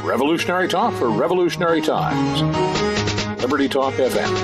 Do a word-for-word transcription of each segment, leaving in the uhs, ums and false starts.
Revolutionary talk for revolutionary times. Liberty Talk F M.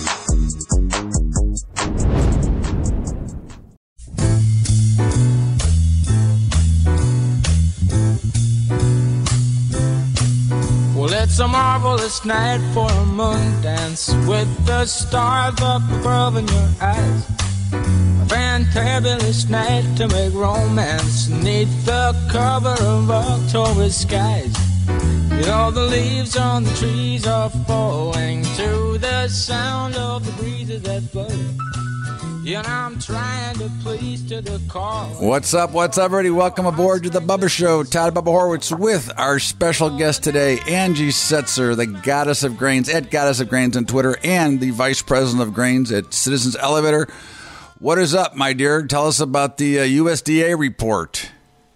Well, it's a marvelous night for a moon dance with the stars up above in your eyes. A fantabulous night to make romance neath the cover of October skies. You know the leaves on the trees are falling to the sound of the breezes that blow. You know I'm trying to please to the call. What's up, what's up, everybody? Welcome aboard to the Bubba Show. Todd Bubba Horwitz with our special guest today, Angie Setzer, the Goddess of Grains, at Goddess of Grains on Twitter, and the Vice President of Grains at Citizens Elevator. What is up, my dear? Tell us about the uh, U S D A report.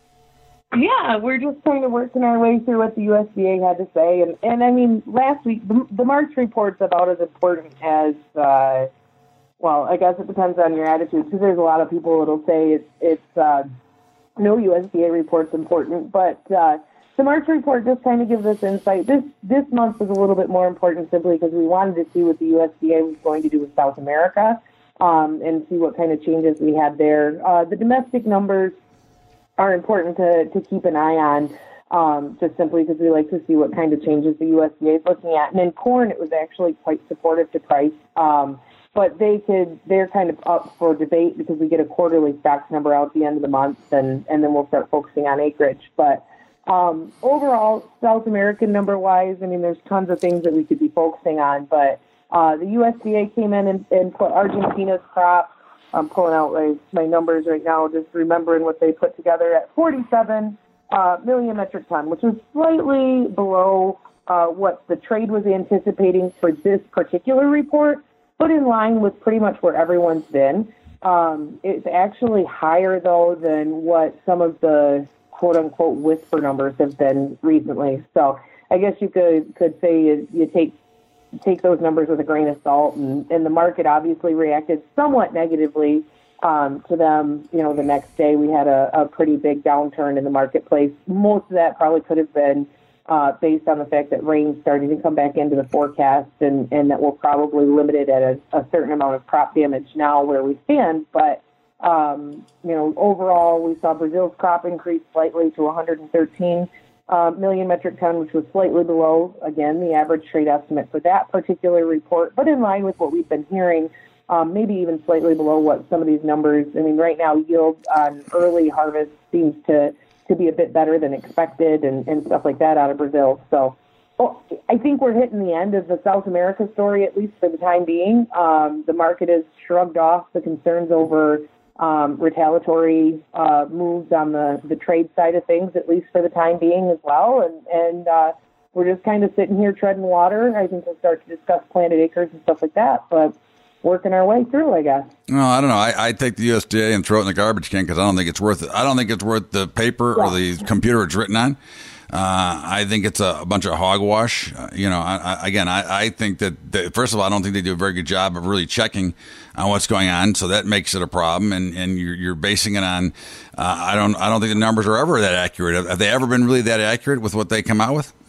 Yeah, we're just kind of working our way through what the U S D A had to say. And, and I mean, last week, the, the March report's about as important as, uh, well, I guess it depends on your attitude, because there's a lot of people that'll say it's, it's uh, no U S D A report's important. But uh, the March report just kind of gives us insight. This, this month was a little bit more important simply because we wanted to see what the U S D A was going to do with South America um, and see what kind of changes we had there. Uh, the domestic numbers are important to, to keep an eye on, um, just simply because we like to see what kind of changes the U S D A is looking at. And in corn, it was actually quite supportive to price, um, but they could, they're kind of up for debate because we get a quarterly stocks number out at the end of the month, and, and then we'll start focusing on acreage. But um, overall, South American number-wise, I mean, there's tons of things that we could be focusing on, but uh, the U S D A came in and, and put Argentina's crop. I'm pulling out my, my numbers right now, just remembering what they put together at forty-seven uh, million metric ton, which was slightly below uh, what the trade was anticipating for this particular report, but in line with pretty much where everyone's been. Um, it's actually higher, though, than what some of the quote-unquote whisper numbers have been recently. So I guess you could, could say you, you take take those numbers with a grain of salt, and, and the market obviously reacted somewhat negatively um, to them. You know, the next day we had a, a pretty big downturn in the marketplace. Most of that probably could have been uh, based on the fact that rain starting to come back into the forecast, and, and that we're probably limited at a, a certain amount of crop damage now where we stand. But, um, you know, overall we saw Brazil's crop increase slightly to one hundred thirteen Uh, million metric ton, which was slightly below, again, the average trade estimate for that particular report, but in line with what we've been hearing, um, maybe even slightly below what some of these numbers. I mean, right now, yield on early harvest seems to, to be a bit better than expected, and, and stuff like that out of Brazil. So well, I think we're hitting the end of the South America story, at least for the time being. Um, the market has shrugged off the concerns over Um, retaliatory uh, moves on the, the trade side of things, at least for the time being as well. And, and uh, we're just kind of sitting here treading water. I think we'll start to discuss planted acres and stuff like that, but working our way through, I guess. No, I don't know. I, I take the U S D A and throw it in the garbage can because I don't think it's worth it. I don't think it's worth the paper yeah. or the computer it's written on. Uh, I think it's a, a bunch of hogwash. Uh, you know, I, I, again, I, I think that, that, first of all, I don't think they do a very good job of really checking on what's going on. So that makes it a problem. And, and you're, you're basing it on, uh, I don't, I don't think the numbers are ever that accurate. Have, have they ever been really that accurate with what they come out with?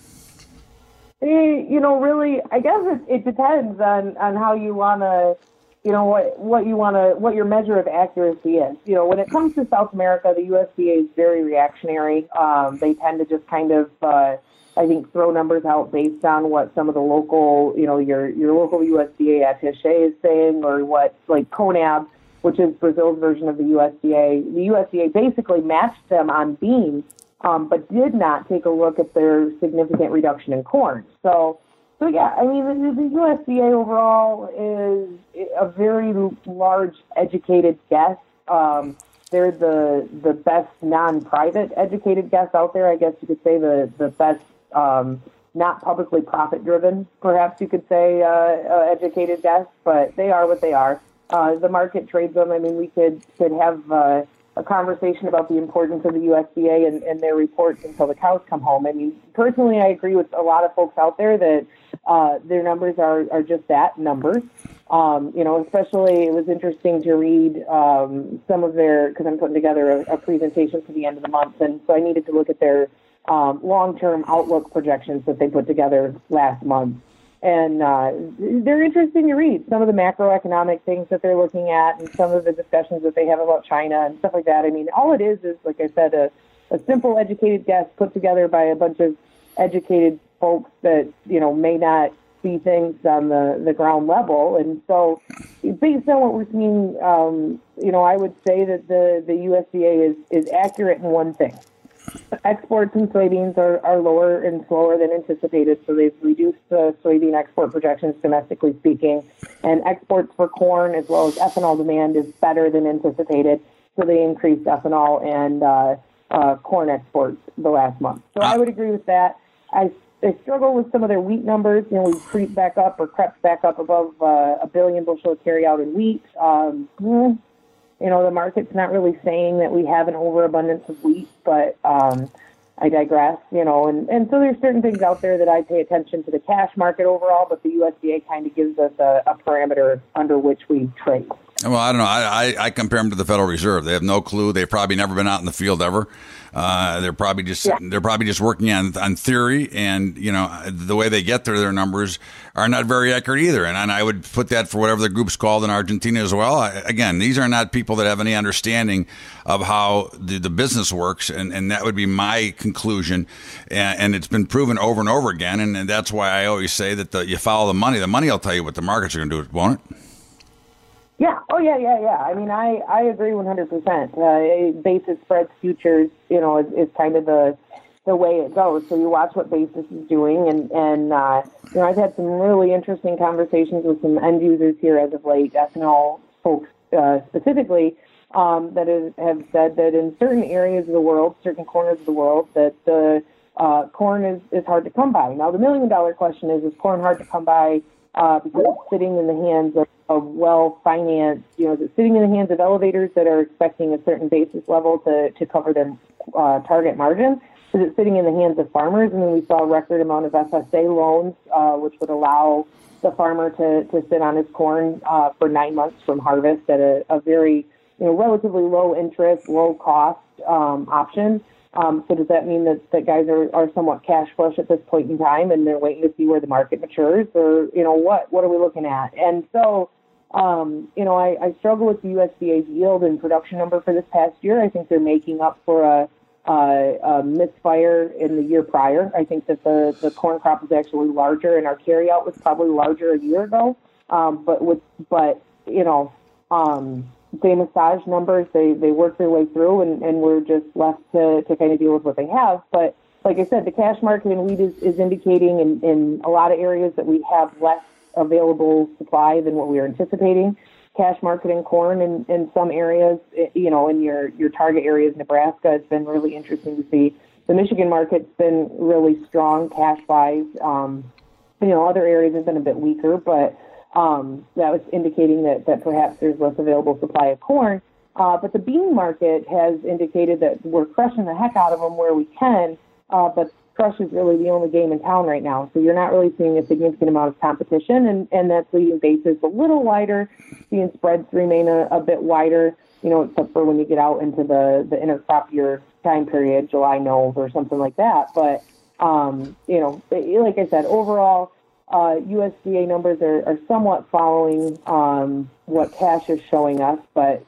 You know, really, I guess it, it depends on, on how you want to, you know, what, what you want to, what your measure of accuracy is. You know, when it comes to South America, the U S D A is very reactionary. Um, they tend to just kind of, uh, I think, throw numbers out based on what some of the local, you know, your, your local U S D A attaché is saying, or what, like, CONAB, which is Brazil's version of the U S D A. The U S D A basically matched them on beans, um, but did not take a look at their significant reduction in corn. So, So, yeah, I mean, the, the U S D A overall is a very large educated guess. Um, they're the the best non-private educated guess out there. I guess you could say the, the best um, not publicly profit-driven, perhaps you could say, uh, uh, educated guess, but they are what they are. Uh, the market trades them. I mean, we could, could have uh, a conversation about the importance of the U S D A and, and their reports until the cows come home. I mean, personally, I agree with a lot of folks out there that uh, their numbers are, are just that, numbers. Um, you know, especially it was interesting to read um, some of their, because I'm putting together a, a presentation for the end of the month, and so I needed to look at their um, long-term outlook projections that they put together last month. And uh, they're interesting to read. Some of the macroeconomic things that they're looking at and some of the discussions that they have about China and stuff like that. I mean, all it is is, like I said, a, a simple educated guess put together by a bunch of educated folks that, you know, may not see things on the, the ground level. And so based on what we're seeing, um, you know, I would say that the, the U S D A is, is accurate in one thing. Exports in soybeans are, are lower and slower than anticipated, so they've reduced the soybean export projections domestically speaking. And exports for corn as well as ethanol demand is better than anticipated, so they increased ethanol and uh, uh, corn exports the last month. So I would agree with that. I, I struggle with some of their wheat numbers. You know, we creep back up or crept back up above uh, a billion bushel of carryout in wheat. Um, You know, the market's not really saying that we have an overabundance of wheat, but um, I digress, you know. And, and so there's certain things out there that I pay attention to the cash market overall, but the U S D A kind of gives us a, a parameter under which we trade. Well, I don't know. I, I, I compare them to the Federal Reserve. They have no clue. They've probably never been out in the field ever. Uh, they're probably just yeah. they're probably just working on on theory, and you know the way they get there, their numbers are not very accurate either. And, and I would put that for whatever the group's called in Argentina as well. I, again, these are not people that have any understanding of how the, the business works, and, and that would be my conclusion. And, and it's been proven over and over again, and, and that's why I always say that the, you follow the money. The money will tell you what the markets are going to do, won't it? Yeah. Oh, yeah, yeah, yeah. I mean, I, I agree one hundred percent. Uh, basis spreads futures, you know, is, is kind of the the way it goes. So you watch what basis is doing, and, and uh, you know, I've had some really interesting conversations with some end users here as of late, ethanol folks uh, specifically, um, that is, have said that in certain areas of the world, certain corners of the world, that the uh, corn is, is hard to come by. Now, the million-dollar question is, is corn hard to come by uh, because it's sitting in the hands of of well-financed, you know, sitting in the hands of elevators that are expecting a certain basis level to, to cover their uh, target margin? Is it sitting in the hands of farmers? I mean, we saw a record amount of F S A loans, uh, which would allow the farmer to, to sit on his corn uh, for nine months from harvest at a, a very, you know, relatively low interest, low cost um, option. Um, so does that mean that, that guys are, are somewhat cash flush at this point in time and they're waiting to see where the market matures, or, you know, what, what are we looking at? And so, Um, you know, I, I struggle with the U S D A's yield and production number for this past year. I think they're making up for a, a, a misfire in the year prior. I think that the, the corn crop is actually larger, and our carryout was probably larger a year ago. Um, but with, but you know, um, they massage numbers. They they work their way through, and, and we're just left to, to kind of deal with what they have. But like I said, the cash market in wheat is, is indicating in, in a lot of areas that we have less available supply than what we were anticipating. Cash market in corn in, in some areas, you know, in your, your target areas, Nebraska, it's been really interesting to see. The Michigan market's been really strong cash-wise. Um, you know, other areas have been a bit weaker, but um, that was indicating that, that perhaps there's less available supply of corn. Uh, but the bean market has indicated that we're crushing the heck out of them where we can, uh, but crush is really the only game in town right now. So you're not really seeing a significant amount of competition, and, and that's leaving basis a little wider, seeing spreads remain a, a bit wider, you know, except for when you get out into the, the intercrop year time period, July Nove or something like that. But, um, you know, like I said, overall, uh, U S D A numbers are, are somewhat following um, what cash is showing us, but,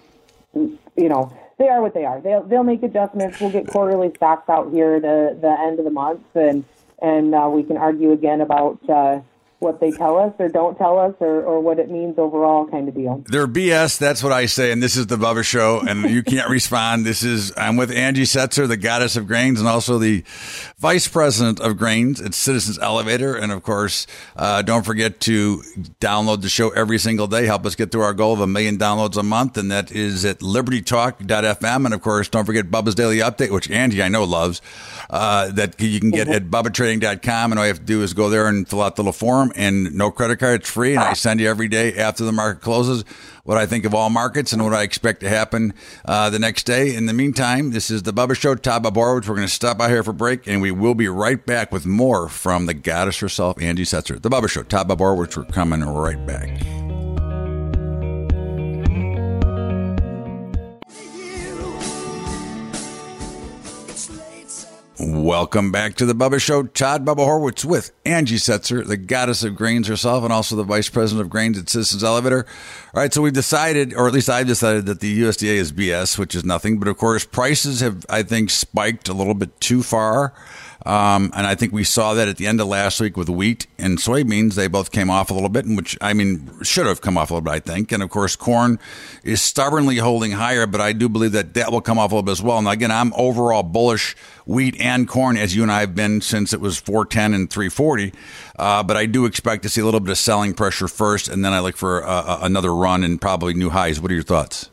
you know, they are what they are. They'll they'll make adjustments. We'll get quarterly stocks out here the the end of the month, and and uh, we can argue again about uh, what they tell us or don't tell us, or, or what it means overall, kind of deal. They're B S. That's what I say. And this is the Bubba Show, and you can't respond. This is I'm with Angie Setzer, the goddess of grains, and also the vice president of grains at Citizens Elevator. And of course, uh, don't forget to download the show every single day. Help us get to our goal of a million downloads a month, and that is at liberty talk dot f m. And of course, don't forget Bubba's Daily Update, which Angie I know loves. Uh, that you can get at bubba trading dot com, and all you have to do is go there and fill out the little form, and no credit card, it's free, and I send you every day after the market closes what I think of all markets and what I expect to happen uh, the next day. In the meantime, this is the Bubba Show, Todd Bobrovich. We're going to stop out here for a break, and we will be right back with more from the goddess herself, Angie Setzer. The Bubba Show, Todd Bobrovich. We're coming right back. Welcome back to the Bubba Show. Todd Bubba Horwitz with Angie Setzer, the goddess of grains herself, and also the vice president of grains at Citizens Elevator. All right, so we've decided, or at least I've decided, that the U S D A is B S, which is nothing. But of course, prices have, I think, spiked a little bit too far. Um, and I think we saw that at the end of last week with wheat and soybeans. They both came off a little bit, which, I mean, should have come off a little bit, I think. And, of course, corn is stubbornly holding higher, but I do believe that that will come off a little bit as well. And, again, I'm overall bullish wheat and corn, as you and I have been since it was four ten and three forty. Uh, but I do expect to see a little bit of selling pressure first, and then I look for uh, another run and probably new highs. What are your thoughts?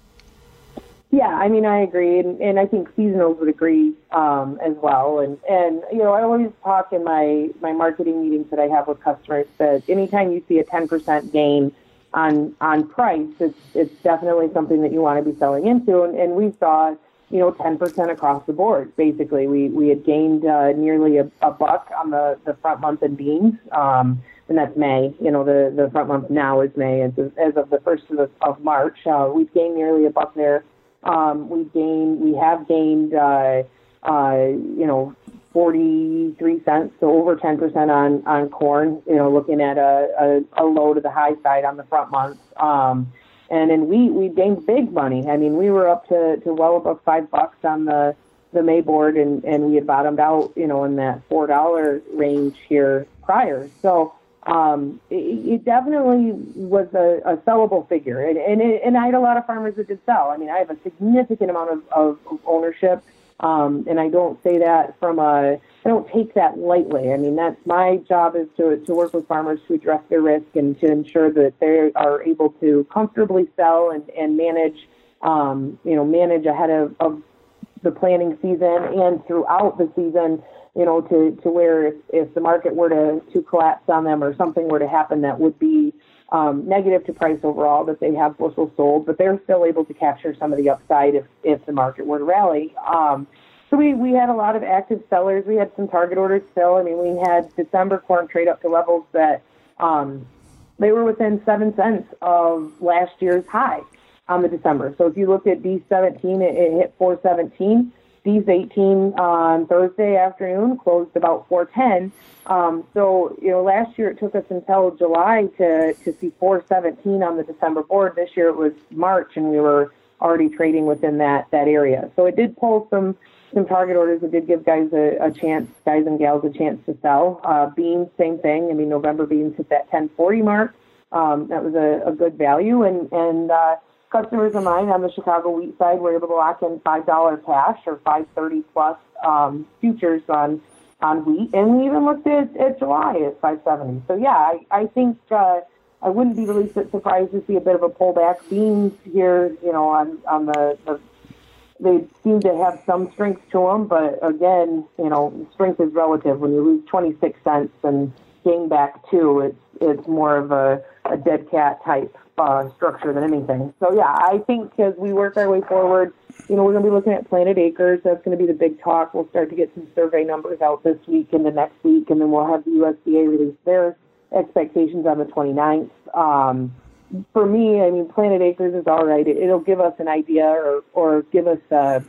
Yeah, I mean, I agree, and, and I think seasonals would agree um, as well. And, and, you know, I always talk in my, my marketing meetings that I have with customers that anytime you see a ten percent gain on on price, it's it's definitely something that you want to be selling into. And, and we saw, you know, ten percent across the board, basically. We we had gained uh, nearly a, a buck on the, the front month in beans, um, and that's May. You know, the, the front month now is May. As of, as of the first of, the, of March, uh, we've gained nearly a buck there. Um, we gained, we have gained, uh, uh, you know, forty-three cents, so over ten percent on, on corn, you know, looking at a, a, a low to the high side on the front month. Um, and in wheat, we gained big money. I mean, we were up to, to well above five bucks on the, the May board, and, and we had bottomed out, you know, in that four dollar range here prior. So, Um, it, it definitely was a, a sellable figure, and and, it, and I had a lot of farmers that did sell. I mean, I have a significant amount of, of ownership, um, and I don't say that from a, I don't take that lightly. I mean, that's my job is to to work with farmers to address their risk and to ensure that they are able to comfortably sell and, and manage, um, you know, manage ahead of, of the planting season and throughout the season. You know, to, to where if, if the market were to, to collapse on them or something were to happen that would be um, negative to price overall, that they have bushels sold, but they're still able to capture some of the upside if, if the market were to rally. Um, so we, we had a lot of active sellers. We had some target orders still. I mean, we had December corn trade up to levels that um, they were within seven cents of last year's high on the December. So if you looked at D seventeen, it, it hit four seventeen. D's eighteen on Thursday afternoon closed about four ten. Um, so, you know, last year it took us until July to, to see four seventeen on the December board. This year it was March, and we were already trading within that, that area. So it did pull some, some target orders. It did give guys a, a chance, guys and gals a chance to sell. Uh, beans, same thing. I mean, November beans hit that ten forty mark. Um, that was a, a good value. And, and, uh, customers of mine on the Chicago wheat side were able to lock in five dollars cash or five thirty plus um, futures on on wheat, and we even looked at, at July at five seventy. So yeah, I, I think uh, I wouldn't be the least bit surprised to see a bit of a pullback. Beans here, you know, on on the, the they seem to have some strength to them, but again, you know, strength is relative. When you lose twenty-six cents and gain back two, it's it's more of a, a dead cat type Uh, structure than anything. So yeah, I think as we work our way forward, you know, we're going to be looking at planted acres. That's going to be the big talk. We'll start to get some survey numbers out this week and the next week, and then we'll have the U S D A release their expectations on the twenty-ninth. Um, for me, I mean, planted acres is all right. It, it'll give us an idea or, or give us uh,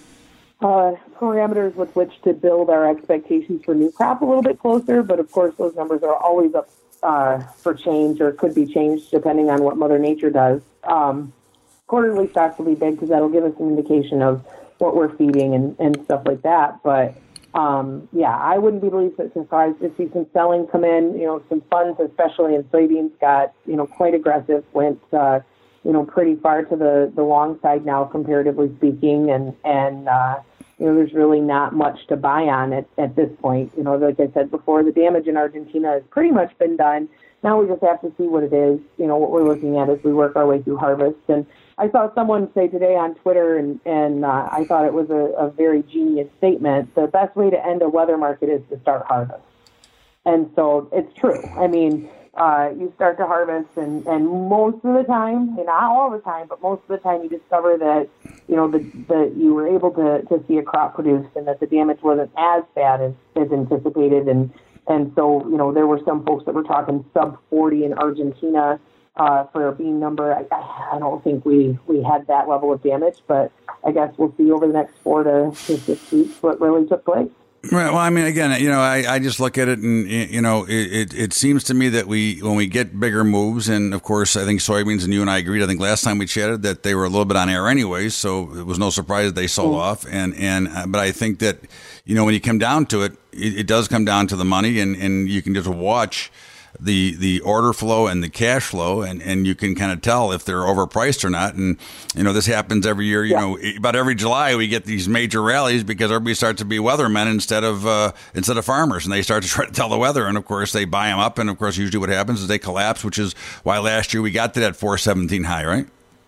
uh, parameters with which to build our expectations for new crop a little bit closer, but of course those numbers are always up Uh, for change, or could be changed depending on what Mother Nature does. Um, quarterly stocks will be big because that'll give us an indication of what we're feeding and, and stuff like that. But um, yeah, I wouldn't be the least bit surprised to see some selling come in. You know, some funds, especially in soybeans, got you know quite aggressive. Went uh, you know pretty far to the, the long side now, comparatively speaking, and and uh, you know, there's really not much to buy on at, at this point. You know, like I said before, the damage in Argentina has pretty much been done. Now we just have to see what it is, you know, what we're looking at as we work our way through harvest. And I saw someone say today on Twitter, and, and uh, I thought it was a, a very genius statement, the best way to end a weather market is to start harvest. And so it's true. I mean, uh, you start to harvest, and, and most of the time, and not all the time, but most of the time you discover that, you know, that the, you were able to, to see a crop produced and that the damage wasn't as bad as, as anticipated. And, and so, you know, there were some folks that were talking sub forty in Argentina uh, for a bean number. I, I don't think we, we had that level of damage, but I guess we'll see over the next four to, to six weeks what really took place. Right. Well, I mean, again, you know, I, I just look at it and, you know, it, it, it seems to me that we, when we get bigger moves, and of course, I think soybeans, and you and I agreed, I think last time we chatted that they were a little bit on air anyways, so it was no surprise that they sold mm-hmm. off. And, and, uh, but I think that, you know, when you come down to it, it, it does come down to the money, and, and you can just watch the the order flow and the cash flow, and, and you can kind of tell if they're overpriced or not. And, you know, this happens every year. You yeah. know, about every July we get these major rallies because everybody starts to be weathermen instead of uh, instead of farmers, and they start to try to tell the weather. And, of course, they buy them up. And, of course, usually what happens is they collapse, which is why last year we got to that four seventeen high, right?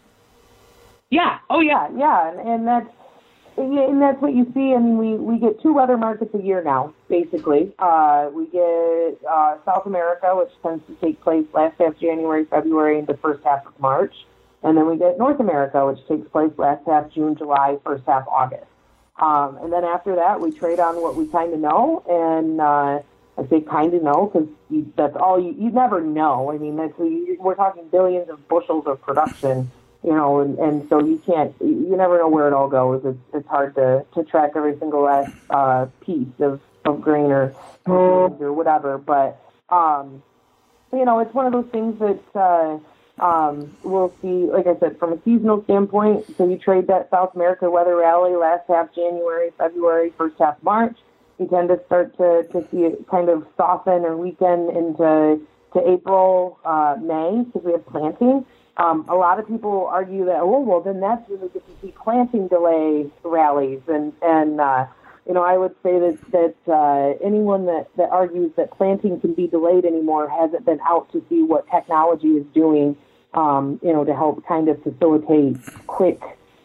Yeah. Oh, yeah. Yeah. And, and that's And that's what you see. I mean, we, we get two weather markets a year now, basically. Uh, we get uh, South America, which tends to take place last half of January, February, and the first half of March. And then we get North America, which takes place last half June, July, first half August. Um, and then after that, we trade on what we kind of know. And uh, I say kind of know because that's all you, you never know. I mean, that's, we're talking billions of bushels of production. You know, and, and so you can't, you never know where it all goes. It's, it's hard to, to track every single last uh, piece of, of grain or, or whatever. But, um, you know, it's one of those things that uh, um, we'll see, like I said, from a seasonal standpoint. So you trade that South America weather rally last half January, February, first half March. You tend to start to, to see it kind of soften or weaken into to April, uh, May, because we have planting. Um, a lot of people argue that, oh, well, then that's when we get to see planting delay rallies. And, and uh, you know, I would say that, that uh, anyone that, that argues that planting can be delayed anymore hasn't been out to see what technology is doing, um, you know, to help kind of facilitate quick,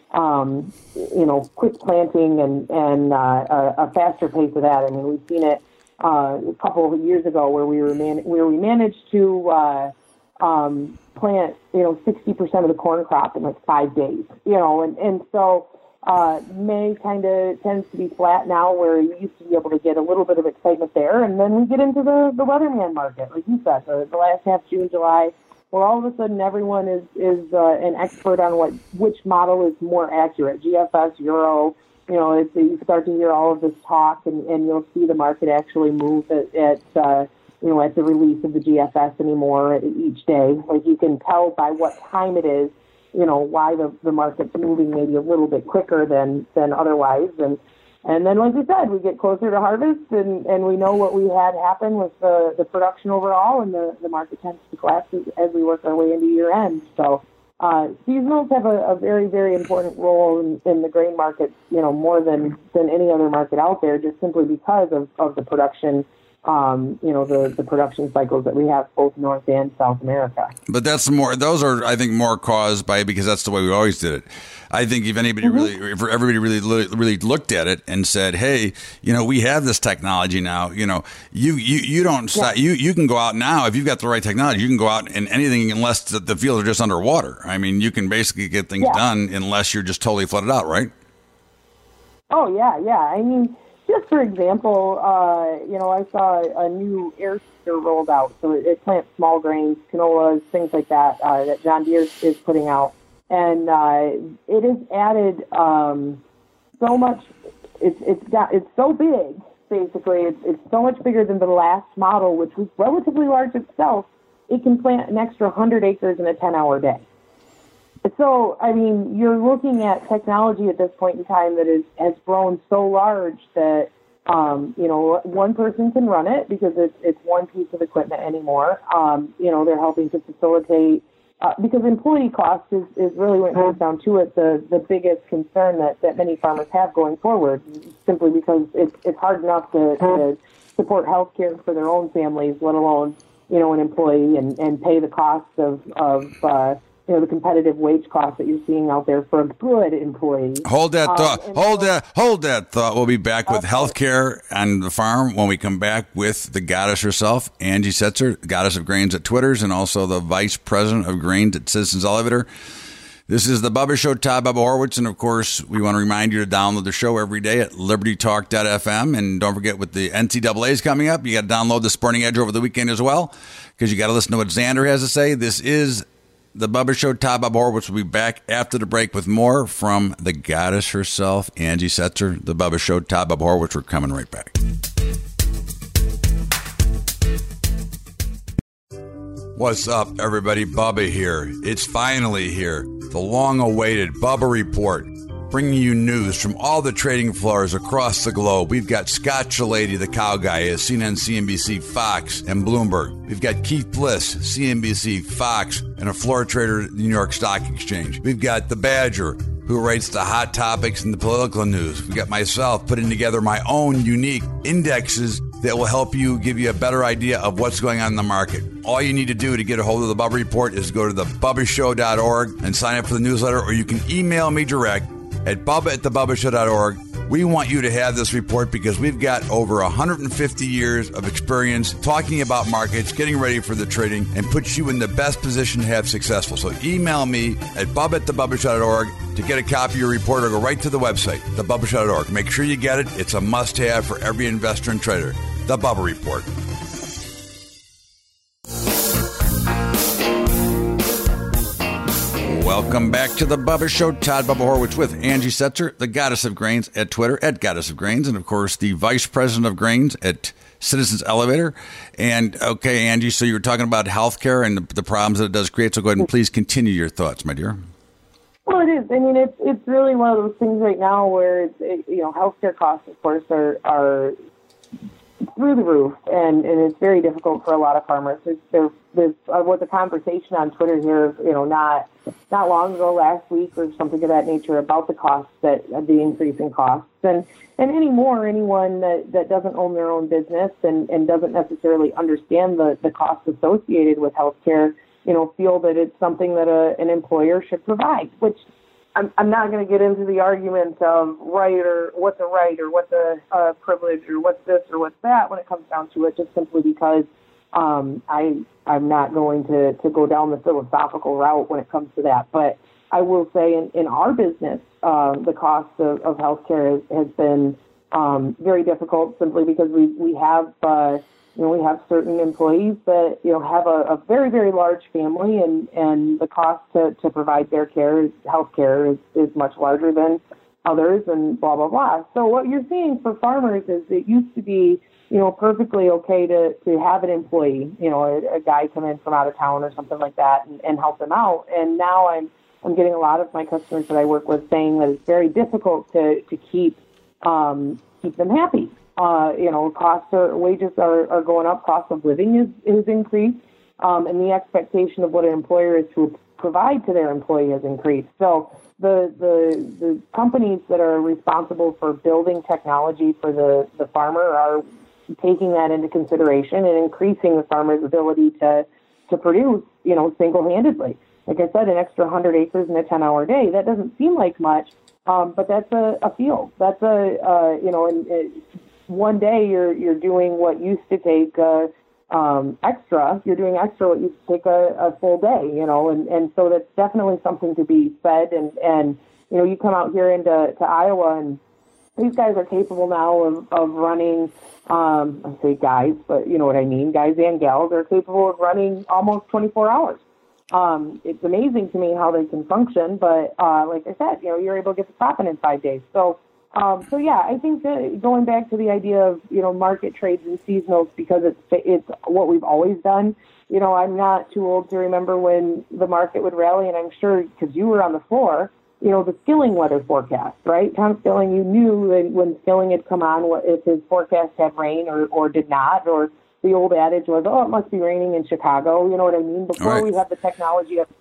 um, you know, quick planting and, and uh, a, a faster pace of that. I mean, we've seen it uh, a couple of years ago where we were man- where we managed to uh, um, plant, you know, sixty percent of the corn crop in like five days, you know, and, and so uh, May kind of tends to be flat now where you used to be able to get a little bit of excitement there. And then we get into the, the weatherman market, like you said, the, the last half June, July, where all of a sudden everyone is, is uh, an expert on what which model is more accurate, G F S, Euro, you know, it's, you start to hear all of this talk and, and you'll see the market actually move at, at uh, you know, at the release of the G F S anymore each day. Like you can tell by what time it is, you know, why the, the market's moving maybe a little bit quicker than, than otherwise. And, and then, like we said, we get closer to harvest and, and we know what we had happen with the, the production overall, and the, the market tends to collapse as, as we work our way into year end. So uh, seasonals have a, a very, very important role in, in the grain market, you know, more than, than any other market out there, just simply because of, of the production Um, you know, the, the production cycles that we have both North and South America. But that's more, those are, I think, more caused by, because that's the way we always did it. I think if anybody mm-hmm. really, if everybody really, really looked at it and said, hey, you know, we have this technology now, you know, you, you, you don't stop, yeah. you, you can go out now, if you've got the right technology, you can go out and anything unless the, the fields are just underwater. I mean, you can basically get things yeah. done unless you're just totally flooded out, right? Oh, yeah, yeah. I mean, just for example, uh, you know, I saw a new air seeder rolled out. So it, it plants small grains, canolas, things like that, uh, that John Deere is putting out. And uh, it has added um, so much, it's it's got, it's so big, basically. It's, it's so much bigger than the last model, which was relatively large itself. It can plant an extra one hundred acres in a ten-hour day. So, I mean, you're looking at technology at this point in time that is, has grown so large that, um, you know, one person can run it because it's, it's one piece of equipment anymore. Um, you know, they're helping to facilitate, uh, because employee cost is, is really, when it comes down to it, the, the biggest concern that, that many farmers have going forward, simply because it's, it's hard enough to, to support health care for their own families, let alone, you know, an employee and, and pay the costs of, of uh, you know, the competitive wage costs that you're seeing out there for a good employee. Hold that thought. Um, hold so, that. Hold that thought. We'll be back with okay. healthcare and the farm when we come back with the goddess herself, Angie Setzer, goddess of grains at Twitters, and also the vice president of grains at Citizens Elevator. This is the Bubba Show, Todd Bubba Horwitz, and of course, we want to remind you to download the show every day at liberty talk dot f m, and don't forget, with the N C double A's coming up, you got to download the Sporting Edge over the weekend as well, because you got to listen to what Xander has to say. This is The Bubba Show. Todd Bubba Horwitz will be back after the break with more from the goddess herself, Angie Setzer. The Bubba Show. Todd Bubba Horwitz. We're coming right back. What's up, everybody? Bubba here. It's finally here. The long-awaited Bubba Report, bringing you news from all the trading floors across the globe. We've got Scott Shellady, the cow guy, at C N N, C N B C, Fox, and Bloomberg. We've got Keith Bliss, C N B C, Fox, and a floor trader at the New York Stock Exchange. We've got the Badger, who writes the hot topics and the political news. We've got myself putting together my own unique indexes that will help you, give you a better idea of what's going on in the market. All you need to do to get a hold of the Bubba Report is go to the bubba show dot org and sign up for the newsletter, or you can email me direct at bubba at the bubba show dot org. We want you to have this report because we've got over one hundred fifty years of experience talking about markets, getting ready for the trading, and puts you in the best position to have successful. So email me at bubba at the bubba show dot org to get a copy of your report, or go right to the website, the bubba show dot org. Make sure you get it. It's a must-have for every investor and trader. The Bubba Report. Welcome back to the Bubba Show. Todd Bubba Horwitz with Angie Setzer, the goddess of grains at Twitter, at goddess of grains, and of course the vice president of grains at Citizens Elevator. And okay, Angie, so you were talking about healthcare and the, the problems that it does create. So go ahead and please continue your thoughts, my dear. Well, it is. I mean, it's it's really one of those things right now where it's, it, you know, healthcare costs, of course, are are through the roof, and, and it's very difficult for a lot of farmers. There's, there there's, uh, was a conversation on Twitter here, you know, not not long ago, last week or something of that nature, about the costs, that uh, the increase in costs. And and anymore, anyone that, that doesn't own their own business and, and doesn't necessarily understand the, the costs associated with healthcare, you know, feel that it's something that a, an employer should provide, which I'm, I'm not going to get into the argument of right or what's a right or what's a uh, privilege or what's this or what's that when it comes down to it, just simply because um, I, I'm not going to, to go down the philosophical route when it comes to that. But I will say in, in our business, uh, the cost of, of healthcare has, has been um, very difficult, simply because we, we have uh, You know, we have certain employees that, you know, have a, a very, very large family, and, and the cost to, to provide their care, health care, is, is much larger than others, and blah, blah, blah. So what you're seeing for farmers is it used to be, you know, perfectly okay to, to have an employee, you know, a, a guy come in from out of town or something like that and, and help them out. And now I'm I'm getting a lot of my customers that I work with saying that it's very difficult to, to keep um, keep them happy. Uh, you know, costs are, wages are, are going up, cost of living is, is increased, um, and the expectation of what an employer is to provide to their employee has increased. So the, the, the companies that are responsible for building technology for the, the farmer are taking that into consideration and increasing the farmer's ability to, to produce, you know, single-handedly. Like I said, an extra one hundred acres in a ten-hour day, that doesn't seem like much, um, but that's a, a field. That's a, uh, you know, and it, one day you're you're doing what used to take uh, um, extra. You're doing extra what used to take a, a full day, you know, and, and so that's definitely something to be said. And, and you know, you come out here into to Iowa, and these guys are capable now of, of running, um, I say guys, but you know what I mean, guys and gals are capable of running almost twenty-four hours. Um, it's amazing to me how they can function, but uh, like I said, you know, you're able to get the crop in in five days. So Um, so yeah, I think that going back to the idea of, you know, market trades and seasonals, because it's it's what we've always done. You know, I'm not too old to remember when the market would rally, and I'm sure because you were on the floor, you know, the Skilling weather forecast, right? Tom Skilling, you knew that when Skilling had come on, what if his forecast had rain or, or did not, or the old adage was, oh, it must be raining in Chicago. You know what I mean? Before right. we have the technology of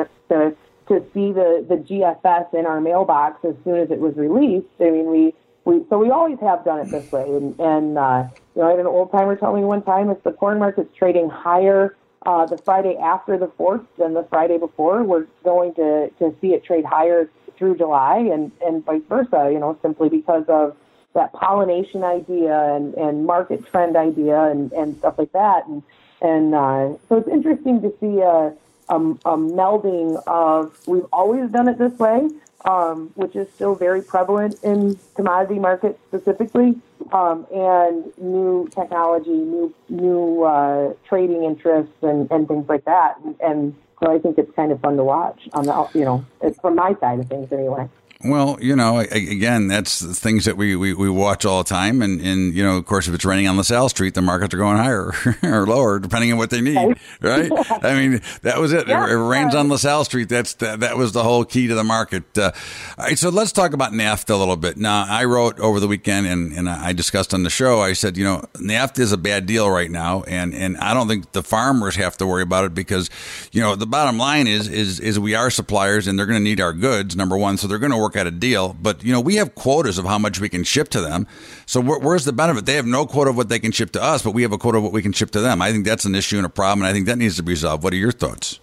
to to see the, the G F S in our mailbox as soon as it was released. I mean, we, we so we always have done it this way. And, and uh, you know, I had an old timer tell me one time, if the corn market's trading higher uh, the Friday after the fourth than the Friday before, we're going to, to see it trade higher through July, and, and vice versa, you know, simply because of that pollination idea and, and market trend idea and, and stuff like that. And, and uh, so it's interesting to see a, a, a melding of, we've always done it this way, um, which is still very prevalent in commodity markets specifically, um, and new technology, new new uh, trading interests, and, and things like that. And, and so I think it's kind of fun to watch on the, you know, it's from my side of things anyway. Well, you know, again, that's things that we, we, we watch all the time. And, and, you know, of course, if it's raining on LaSalle Street, the markets are going higher or lower, depending on what they need. Right. I mean, that was it. Yeah, it, it rains on LaSalle Street. That's the, that was the whole key to the market. Uh, all right. So let's talk about NAFTA a little bit. Now, I wrote over the weekend and, and I discussed on the show, I said, you know, NAFTA is a bad deal right now. And, and I don't think the farmers have to worry about it because, you know, the bottom line is, is, is we are suppliers and they're going to need our goods, number one. So they're going to work out a deal, but you know we have quotas of how much we can ship to them. So wh- where's the benefit? They have no quota of what they can ship to us, but we have a quota of what we can ship to them. I think that's an issue and a problem, and I think that needs to be resolved. What are your thoughts?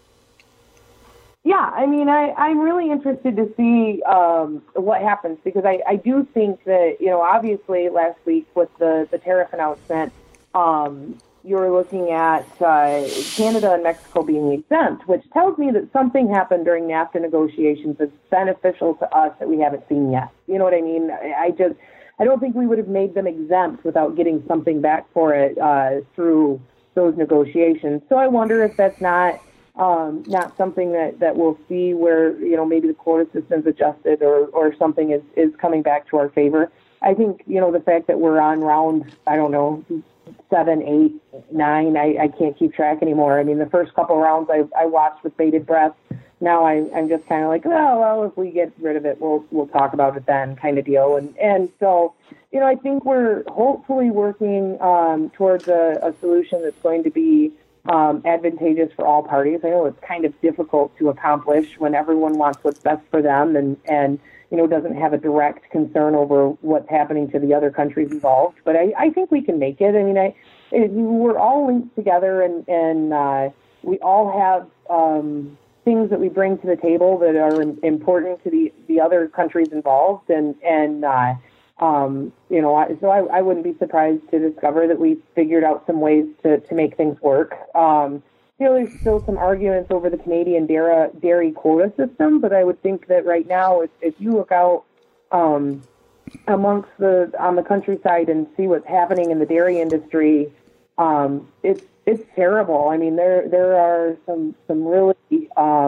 Yeah, I mean, I, I'm really interested to see um, what happens because I, I do think that, you know, obviously last week with the, the tariff announcement, um, you're looking at uh, Canada and Mexico being exempt, which tells me that something happened during NAFTA negotiations that's beneficial to us that we haven't seen yet. You know what I mean? I just, I don't think we would have made them exempt without getting something back for it uh, through those negotiations. So I wonder if that's not um, not something that, that we'll see where, you know, maybe the quota system's adjusted or, or something is, is coming back to our favor. I think, you know, the fact that we're on round, I don't know, seven, eight, nine. I, I can't keep track anymore. I mean, the first couple rounds I, I watched with bated breath. Now I, I'm just kind of like, oh, well, if we get rid of it, we'll we'll talk about it then, kind of deal. And and so, you know, I think we're hopefully working um, towards a, a solution that's going to be um, advantageous for all parties. I know it's kind of difficult to accomplish when everyone wants what's best for them and and. you know, doesn't have a direct concern over what's happening to the other countries involved. But I, I think we can make it. I mean, I, it, we're all linked together, and, and uh, we all have um, things that we bring to the table that are important to the, the other countries involved. And, and uh, um, you know, I, so I, I wouldn't be surprised to discover that we figured out some ways to, to make things work. Um, You know, there's still some arguments over the Canadian dairy, dairy quota system, but I would think that right now, if, if you look out um, amongst the on the countryside and see what's happening in the dairy industry, um, it's it's terrible. I mean, there there are some some really uh,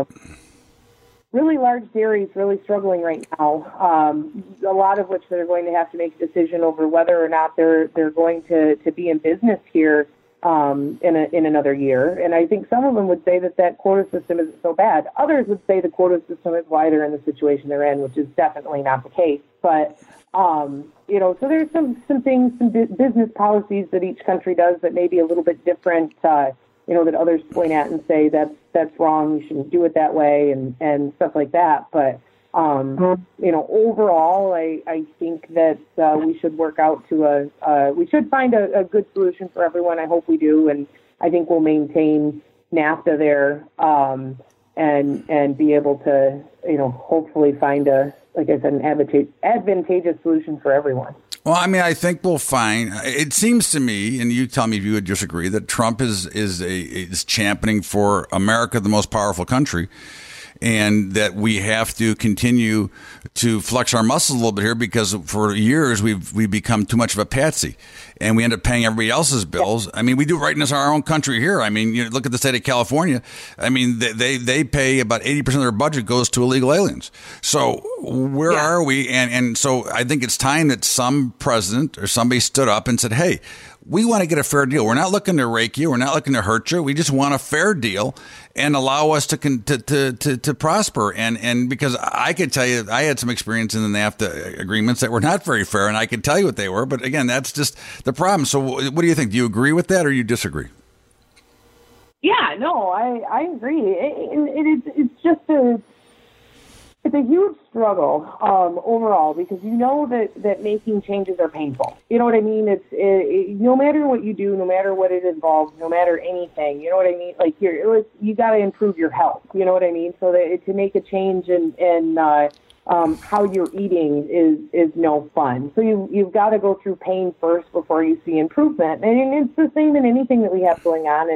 really large dairies really struggling right now. Um, a lot of which they're going to have to make a decision over whether or not they're they're going to, to be in business here. Um, in a, in another year. And I think some of them would say that that quota system isn't so bad. Others would say the quota system is why they're in the situation they're in, which is definitely not the case. But, um, you know, so there's some, some things, some bu- business policies that each country does that may be a little bit different, uh, you know, that others point at and say that's, that's wrong, you shouldn't do it that way and, and stuff like that. But, Um, you know, overall, I, I think that uh, we should work out to a, uh, we should find a, a good solution for everyone. I hope we do. And I think we'll maintain NAFTA there um, and and be able to, you know, hopefully find a, like I said, an advantage, advantageous solution for everyone. Well, I mean, I think we'll find. It seems to me, and you tell me if you would disagree, that Trump is is a is championing for America, the most powerful country. And that we have to continue to flex our muscles a little bit here because for years we've we've become too much of a patsy, and we end up paying everybody else's bills. I mean, we do right in our own country here. I mean, you look at the state of California. I mean, they they, they pay about eighty percent of their budget goes to illegal aliens. So where yeah. are we? And and so I think it's time that some president or somebody stood up and said, "Hey, we want to get a fair deal. We're not looking to rake you. We're not looking to hurt you. We just want a fair deal and allow us to to to to, to prosper." And and because I could tell you, I had some experience in the NAFTA agreements that were not very fair, and I could tell you what they were. But again, that's just the problem. So, what do you think? Do you agree with that, or you disagree? Yeah, no, I I agree. It, it, it, it's just a. It's a huge struggle um, overall because you know that, that making changes are painful. You know what I mean? It's it, it, no matter what you do, no matter what it involves, no matter anything. You know what I mean? Like you're, it was, you got to improve your health. You know what I mean? So that it, to make a change in in uh, um, how you're eating is is no fun. So you you've got to go through pain first before you see improvement. And it's the same in anything that we have going on. And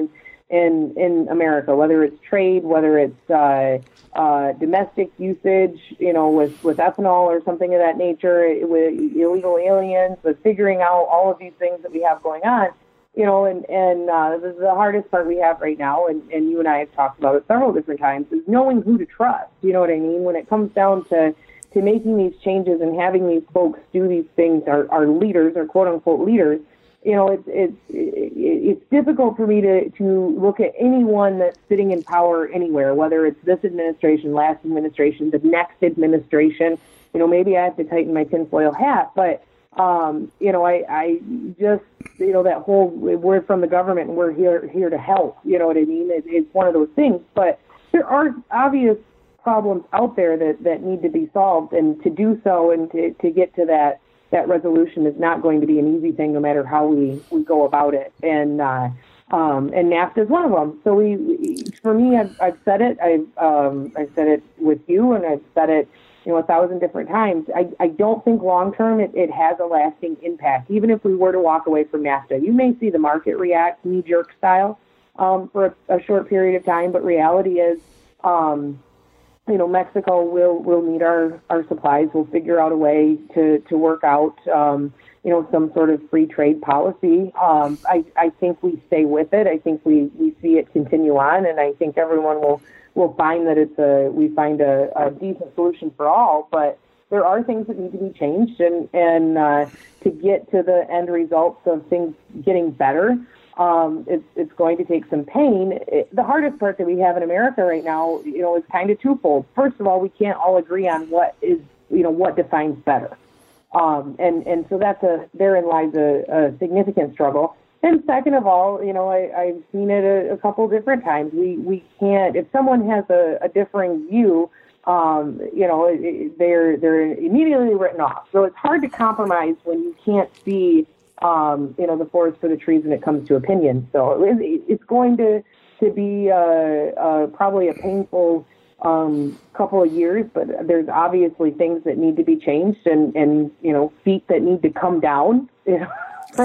in in America, whether it's trade, whether it's uh, uh, domestic usage, you know, with, with ethanol or something of that nature, with illegal aliens, with figuring out all of these things that we have going on, you know, and, and uh, the, the hardest part we have right now, and, and you and I have talked about it several different times, is knowing who to trust. You know what I mean? When it comes down to, to making these changes and having these folks do these things, our, our leaders, our quote-unquote leaders, you know, it's it's it's difficult for me to, to look at anyone that's sitting in power anywhere, whether it's this administration, last administration, the next administration. You know, maybe I have to tighten my tinfoil hat, but um, you know, I, I just you know that whole we're from the government and we're here here to help. You know what I mean? It, it's one of those things, but there are obvious problems out there that, that need to be solved, and to do so and to, to get to that. that resolution is not going to be an easy thing, no matter how we, we go about it. And uh, um, and NAFTA is one of them. So we, we for me, I've, I've said it. I've um, I've said it with you, and I've said it, you know, a thousand different times. I, I don't think long term it, it has a lasting impact. Even if we were to walk away from NAFTA, you may see the market react knee jerk style um, for a, a short period of time, but reality is. Um, You know, Mexico will, will need our, our supplies. We'll figure out a way to, to work out, um, you know, some sort of free trade policy. Um, I, I think we stay with it. I think we, we see it continue on, and I think everyone will, will find that it's a we find a, a decent solution for all. But there are things that need to be changed, and and uh, to get to the end results of things getting better. Um, it's, it's going to take some pain. It, the hardest part that we have in America right now, you know, is kind of twofold. First of all, we can't all agree on what is, you know, what defines better. Um, and, and so that's a, therein lies a, a significant struggle. And second of all, you know, I, I've seen it a, a couple different times. We, we can't, if someone has a, a differing view, um, you know, it, they're, they're immediately written off. So it's hard to compromise when you can't see, Um, you know, the forest for the trees when it comes to opinion. So it, it's going to to be uh, uh, probably a painful um, couple of years, but there's obviously things that need to be changed, and, and you know, feet that need to come down. You know.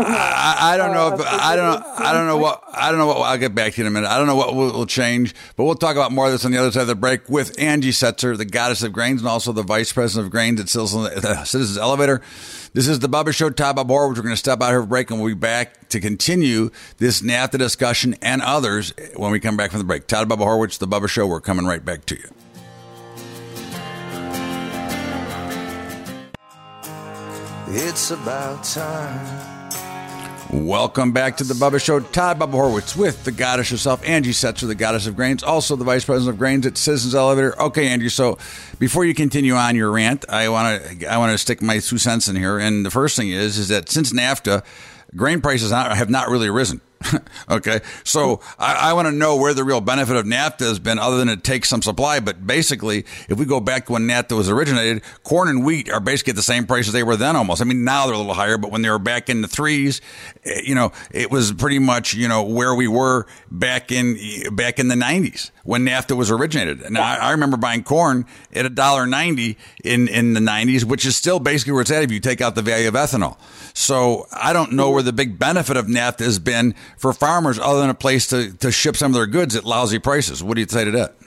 I, I don't know if I don't know I don't know what I don't know what I'll get back to you in a minute. I don't know what will, will change, but we'll talk about more of this on the other side of the break with Angie Setzer, the goddess of grains, and also the vice president of grains at Citizens Elevator. This is the Bubba Show. Todd Bubba Horwitz. We're going to step out here for a break, and we'll be back to continue this NAFTA discussion and others when we come back from the break. Todd Bubba Horwitz, the Bubba Show. We're coming right back to you. It's about time. Welcome back to the Bubba Show. Todd Bubba Horwitz with the goddess herself, Angie Setzer, the goddess of grains, also the vice president of grains at Citizens Elevator. Okay, Angie, so before you continue on your rant, I want to I want to stick my two cents in here. And the first thing is, is that since NAFTA, grain prices have not really risen. Okay, so I, I want to know where the real benefit of NAFTA has been, other than it takes some supply. But basically, if we go back to when NAFTA was originated, corn and wheat are basically at the same prices they were then almost. I mean, now they're a little higher, but when they were back in the threes, you know, it was pretty much, you know, where we were back in back in the nineties when NAFTA was originated. And I, I remember buying corn at a dollar ninety in in the nineties, which is still basically where it's at if you take out the value of ethanol. So I don't know where the big benefit of NAFTA has been for farmers, other than a place to, to ship some of their goods at lousy prices. What do you say to that?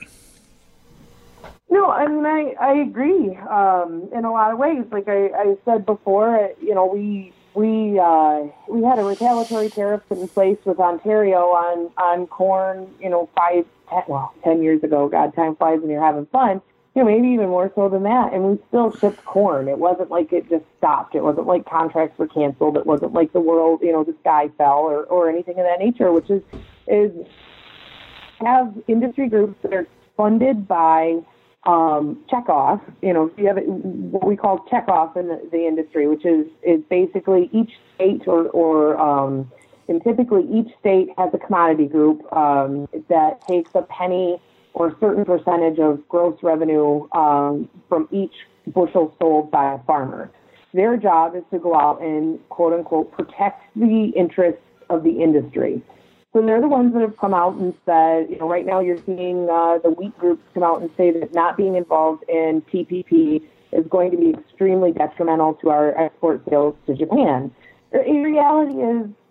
No, I mean, I, I agree um, in a lot of ways. Like I, I said before, you know, we we uh, we had a retaliatory tariff put in place with Ontario on, on corn, you know, five, ten, well, ten years ago. God, time flies when you're having fun. You know, maybe even more so than that. And we still shipped corn. It wasn't like it just stopped. It wasn't like contracts were canceled. It wasn't like the world, you know, the sky fell or, or anything of that nature, which is, is have industry groups that are funded by um, checkoff. You know, you have what we call checkoff in the, the industry, which is, is basically each state or, or um, and typically each state has a commodity group um, that takes a penny or a certain percentage of gross revenue um, from each bushel sold by a farmer. Their job is to go out and, quote unquote, protect the interests of the industry. So they're the ones that have come out and said, you know, right now you're seeing uh, the wheat groups come out and say that not being involved in T P P is going to be extremely detrimental to our export sales to Japan. The reality is,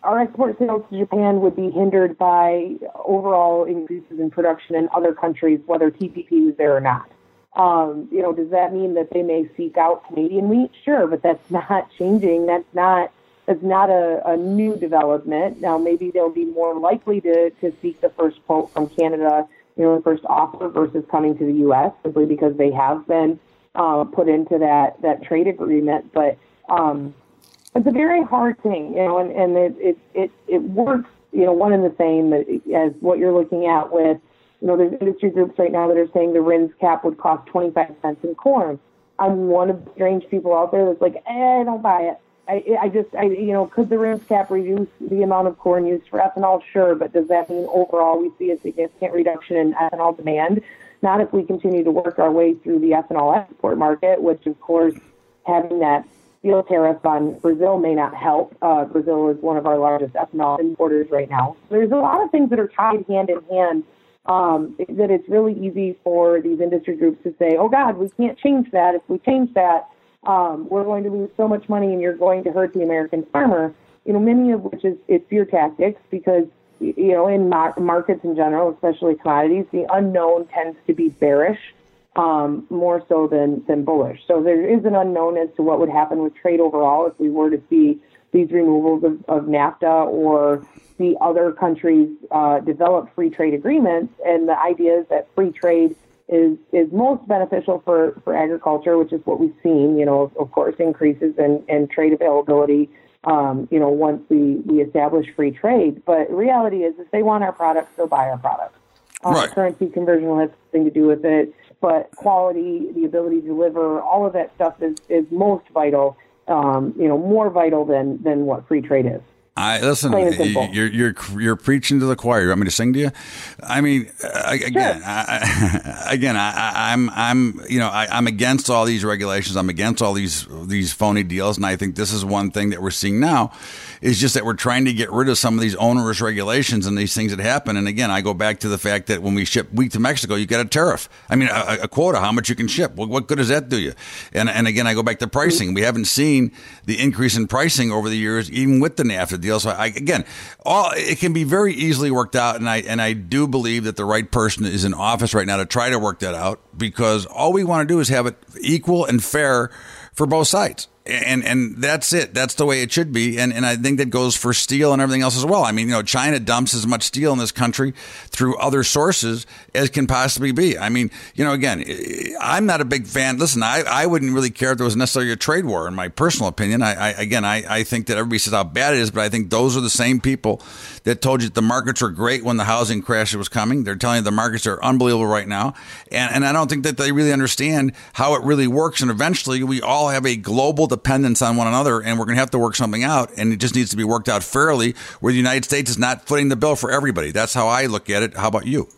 our export sales to Japan would be hindered by overall increases in production in other countries, whether T P P was there or not. Um, you know, does that mean that they may seek out Canadian wheat? Sure, but that's not changing. That's not that's not a, a new development. Now, maybe they'll be more likely to, to seek the first quote from Canada, you know, the first offer versus coming to the U S simply because they have been uh, put into that, that trade agreement. But um, it's a very hard thing, you know, and, and it, it, it, it works, you know, one and the same as what you're looking at with, you know, there's industry groups right now that are saying the R I Ns cap would cost twenty-five cents in corn. I'm one of the strange people out there that's like, eh, I don't buy it. I, I just, I, you know, could the R I Ns cap reduce the amount of corn used for ethanol? Sure, but does that mean overall we see a significant reduction in ethanol demand? Not if we continue to work our way through the ethanol export market, which, of course, having that steel tariff on Brazil may not help. Uh, Brazil is one of our largest ethanol importers right now. So there's a lot of things that are tied hand in hand. Um, that it's really easy for these industry groups to say, oh, God, we can't change that. If we change that, um, we're going to lose so much money and you're going to hurt the American farmer, you know, many of which is, is fear tactics because, you know, in mar- markets in general, especially commodities, the unknown tends to be bearish um, more so than, than bullish. So there is an unknown as to what would happen with trade overall if we were to see these removals of, of NAFTA or the other countries uh, develop free trade agreements. And the idea is that free trade is, is most beneficial for, for agriculture, which is what we've seen, you know, of course, increases in, in trade availability, um, you know, once we, we establish free trade. But the reality is if they want our products, they'll buy our products. Um, right. Currency conversion will have something to do with it, but quality, the ability to deliver, all of that stuff is, is most vital, um, you know, more vital than, than what free trade is. I listen. You're you're you're preaching to the choir. You want me to sing to you? I mean, again, sure. I, again, I, I'm I'm you know I, I'm against all these regulations. I'm against all these these phony deals, and I think this is one thing that we're seeing now is just that we're trying to get rid of some of these onerous regulations and these things that happen. And again, I go back to the fact that when we ship wheat to Mexico, you get a tariff. I mean, a, a quota, how much you can ship. Well, what good does that do you? And and again, I go back to pricing. We haven't seen the increase in pricing over the years, even with the NAFTA deal. So I, again, all it can be very easily worked out, and I and I do believe that the right person is in office right now to try to work that out, because all we want to do is have it equal and fair for both sides. And and that's it. That's the way it should be. And and I think that goes for steel and everything else as well. I mean, you know, China dumps as much steel in this country through other sources as can possibly be. I mean, you know, again, I'm not a big fan. Listen, I, I wouldn't really care if there was necessarily a trade war, in my personal opinion. I, I again, I, I think that everybody says how bad it is, but I think those are the same people that told you that the markets were great when the housing crash was coming. They're telling you the markets are unbelievable right now. And, and I don't think that they really understand how it really works. And eventually we all have a global dependence on one another, and we're going to have to work something out, and it just needs to be worked out fairly, where the United States is not footing the bill for everybody. That's how I look at it. How about you?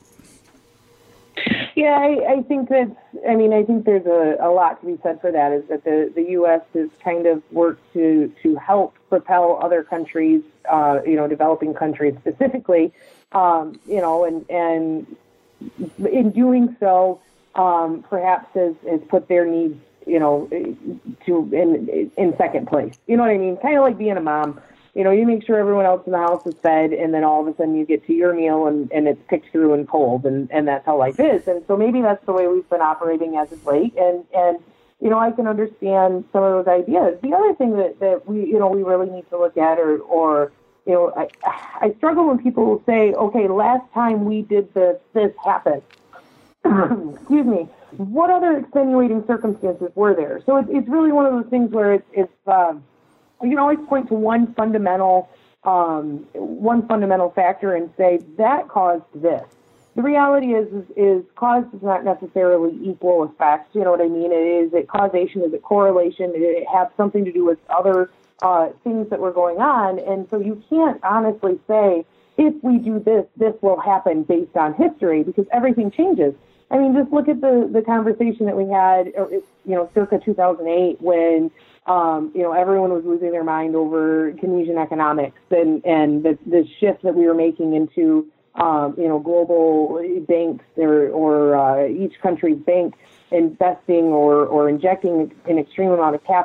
Yeah, I, I think that, I mean, I think there's a, a lot to be said for that, is that the, the U S has kind of worked to, to help propel other countries, uh, you know, developing countries specifically, um, you know, and, and in doing so, um, perhaps has, has put their needs, you know, to in in second place. You know what I mean? Kind of like being a mom. You know, you make sure everyone else in the house is fed, and then all of a sudden you get to your meal and, and it's picked through and cold, and, and that's how life is. And so maybe that's the way we've been operating as of late. And, and you know, I can understand some of those ideas. The other thing that, that we, you know, we really need to look at, or, or you know, I, I struggle when people will say, okay, last time we did this, this happened. Excuse me. What other extenuating circumstances were there? So it, it's really one of those things where it's, it's uh, you can always point to one fundamental, um, one fundamental factor and say that caused this. The reality is, is, is cause does not necessarily equal effect. You know what I mean? It is it causation, is it correlation? Did it have something to do with other uh, things that were going on? And so you can't honestly say, if we do this, this will happen based on history, because everything changes. I mean, just look at the, the conversation that we had, you know, circa two thousand eight, when, um, you know, everyone was losing their mind over Keynesian economics and, and the, the shift that we were making into, um, you know, global banks or, or uh, each country's bank investing or, or injecting an extreme amount of capital.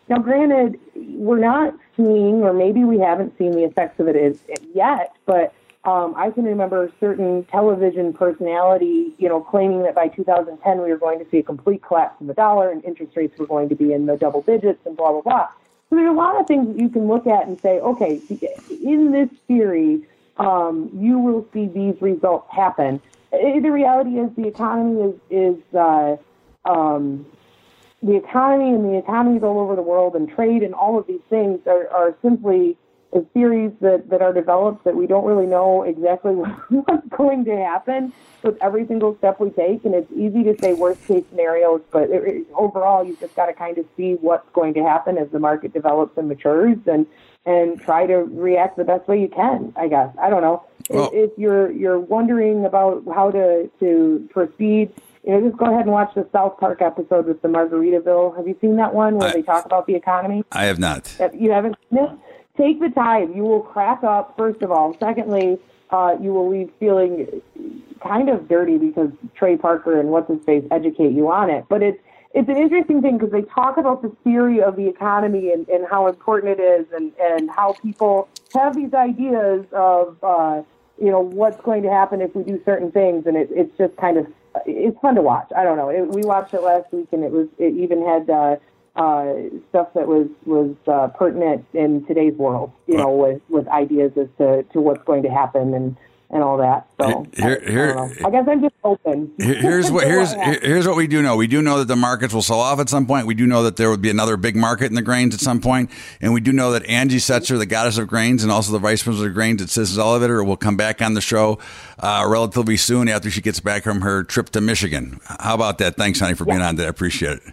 Now, granted, we're not seeing, or maybe we haven't seen the effects of it yet, but um, I can remember certain television personality, you know, claiming that by two thousand ten we were going to see a complete collapse in the dollar and interest rates were going to be in the double digits and blah, blah, blah. So there's a lot of things that you can look at and say, okay, in this theory, um, you will see these results happen. The reality is the economy is, is uh, um, the economy and the economies all over the world and trade and all of these things are, are simply theories that, that are developed that we don't really know exactly what's going to happen with every single step we take. And it's easy to say worst case scenarios, but it, it, overall, you've just got to kind of see what's going to happen as the market develops and matures and, and try to react the best way you can, I guess. I don't know. Well, if, if you're, you're wondering about how to, to proceed, you know, just go ahead and watch the South Park episode with the Margaritaville. Have you seen that one where I, they talk about the economy? I have not. You haven't seen it? Take the time. You will crack up, first of all. Secondly, uh, you will leave feeling kind of dirty because Trey Parker and what's-his-face educate you on it. But it's it's an interesting thing because they talk about the theory of the economy and, and how important it is and, and how people have these ideas of, uh, you know, what's going to happen if we do certain things. And it, it's just kind of, it's fun to watch. I don't know. It, we watched it last week and it was, it even had, uh, Uh, stuff that was was uh, pertinent in today's world, you know, with, with ideas as to, to what's going to happen and, and all that. So here, here, I, I, I guess I'm just open. Here's what here's here's what we do know. We do know that the markets will sell off at some point. We do know that there would be another big market in the grains at some point, and we do know that Angie Setzer, the goddess of grains, and also the vice president of grains at Citizens Elevator, will come back on the show uh, relatively soon after she gets back from her trip to Michigan. How about that? Thanks, honey, for being yeah. on today. I appreciate it.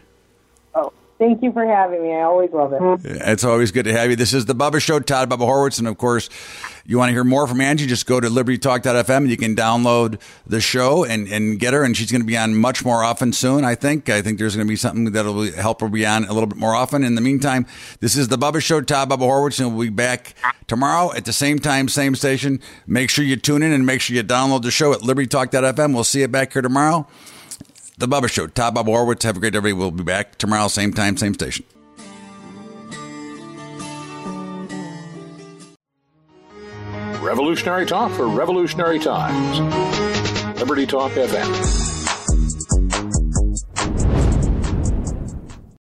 Thank you for having me. I always love it. It's always good to have you. This is The Bubba Show, Todd Bubba Horwitz. And, of course, you want to hear more from Angie, just go to liberty talk dot f m and you can download the show and, and get her. And she's going to be on much more often soon, I think. I think there's going to be something that will help her be on a little bit more often. In the meantime, this is The Bubba Show, Todd Bubba Horwitz, and we'll be back tomorrow at the same time, same station. Make sure you tune in and make sure you download the show at liberty talk dot f m. We'll see you back here tomorrow. The Bubba Show, Todd Bubba Horwitz. Have a great day, everybody. We'll be back tomorrow, same time, same station. Revolutionary talk for revolutionary times. Liberty Talk F M.